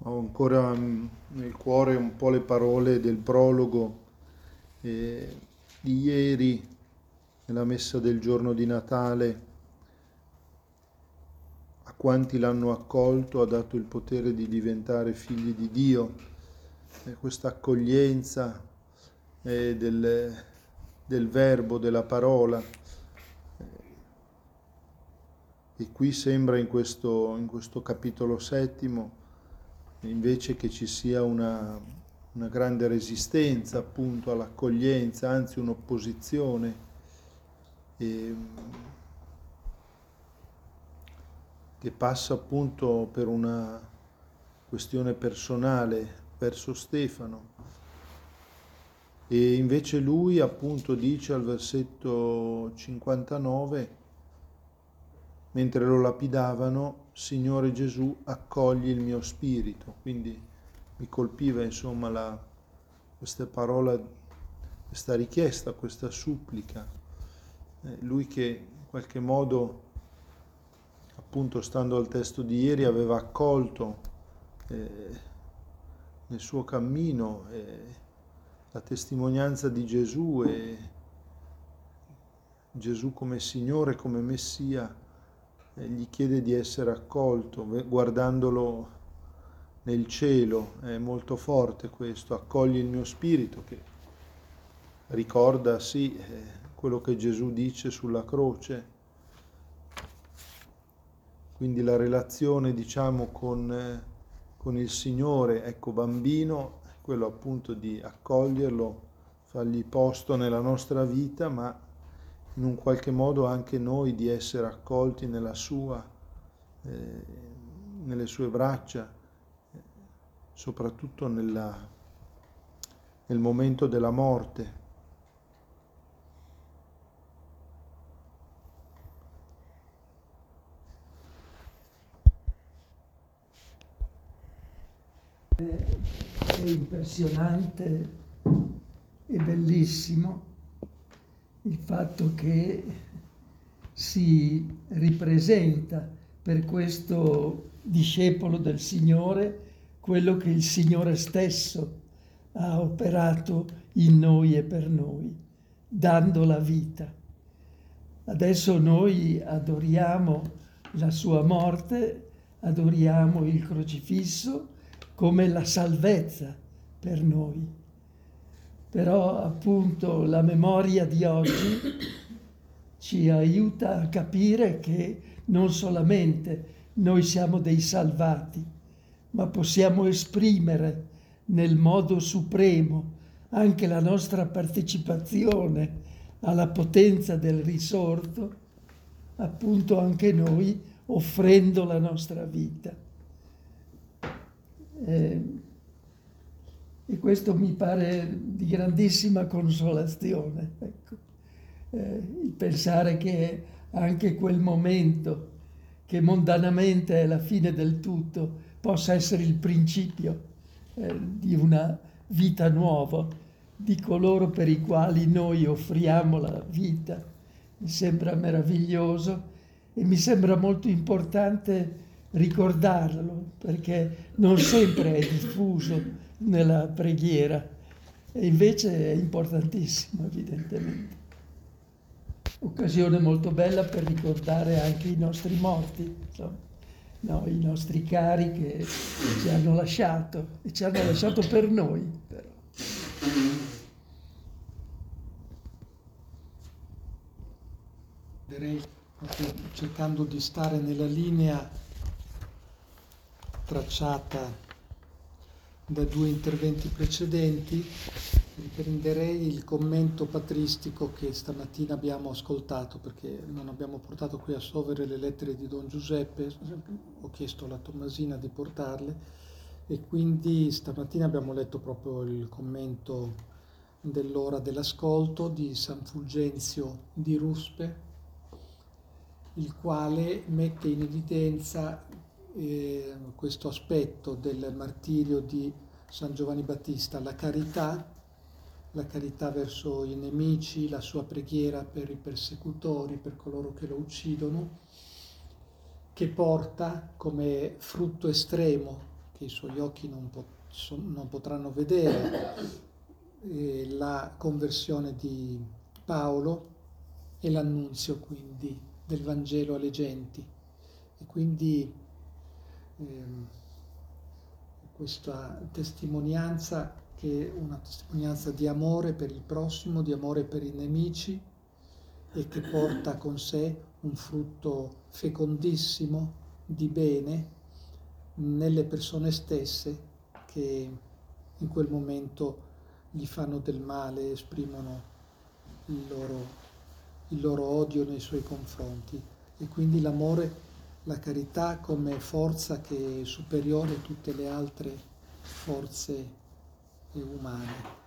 Ho ancora nel cuore un po' le parole del prologo di ieri nella messa del giorno di Natale. A quanti l'hanno accolto ha dato il potere di diventare figli di Dio. Questa accoglienza del verbo, della parola. E qui sembra in questo capitolo settimo invece che ci sia una grande resistenza appunto all'accoglienza, anzi un'opposizione, e, che passa appunto per una questione personale verso Stefano. E invece lui appunto dice al versetto 59, mentre lo lapidavano: Signore Gesù, accogli il mio spirito. Quindi mi colpiva insomma questa parola, questa richiesta, questa supplica. Lui che in qualche modo, appunto stando al testo di ieri, aveva accolto nel suo cammino la testimonianza di Gesù e Gesù come Signore, come Messia, gli chiede di essere accolto, guardandolo nel cielo. È molto forte questo: accogli il mio spirito, che ricorda sì quello che Gesù dice sulla croce. Quindi la relazione, diciamo, con il Signore, ecco, bambino, è quello appunto di accoglierlo, fargli posto nella nostra vita, ma in un qualche modo anche noi di essere accolti nelle sue braccia, soprattutto nel momento della morte. È impressionante e bellissimo il fatto che si ripresenta per questo discepolo del Signore quello che il Signore stesso ha operato in noi e per noi, dando la vita. Adesso noi adoriamo la sua morte, adoriamo il crocifisso come la salvezza per noi. Però appunto la memoria di oggi ci aiuta a capire che non solamente noi siamo dei salvati, ma possiamo esprimere nel modo supremo anche la nostra partecipazione alla potenza del risorto, appunto anche noi offrendo la nostra vita. E questo mi pare di grandissima consolazione, ecco. Il pensare che anche quel momento, che mondanamente è la fine del tutto, possa essere il principio di una vita nuova, di coloro per i quali noi offriamo la vita. Mi sembra meraviglioso e mi sembra molto importante ricordarlo, perché non sempre è diffuso nella preghiera e invece è importantissimo, evidentemente. Occasione molto bella per ricordare anche i nostri morti, insomma, no, i nostri cari che ci hanno lasciato e ci hanno lasciato per noi, però. Direi, cercando di stare nella linea tracciata da due interventi precedenti, riprenderei il commento patristico che stamattina abbiamo ascoltato, perché non abbiamo portato qui a Sovere le lettere di Don Giuseppe, ho chiesto alla Tommasina di portarle e quindi stamattina abbiamo letto proprio il commento dell'ora dell'ascolto di San Fulgenzio di Ruspe, il quale mette in evidenza questo aspetto del martirio di San Giovanni Battista, la carità verso i nemici, la sua preghiera per i persecutori, per coloro che lo uccidono, che porta come frutto estremo, che i suoi occhi non potranno vedere, la conversione di Paolo e l'annunzio quindi del Vangelo alle genti. E quindi questa testimonianza, che è una testimonianza di amore per il prossimo, di amore per i nemici, e che porta con sé un frutto fecondissimo di bene nelle persone stesse che in quel momento gli fanno del male, esprimono il loro odio nei suoi confronti. E quindi l'amore, la carità come forza che è superiore a tutte le altre forze umane.